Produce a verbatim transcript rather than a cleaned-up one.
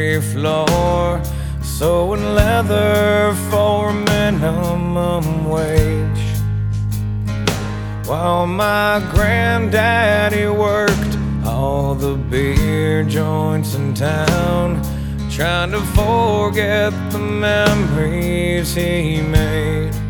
floor, sewing leather for minimum wage, while my granddaddy worked all the beer joints in town, trying to forget the memories he made.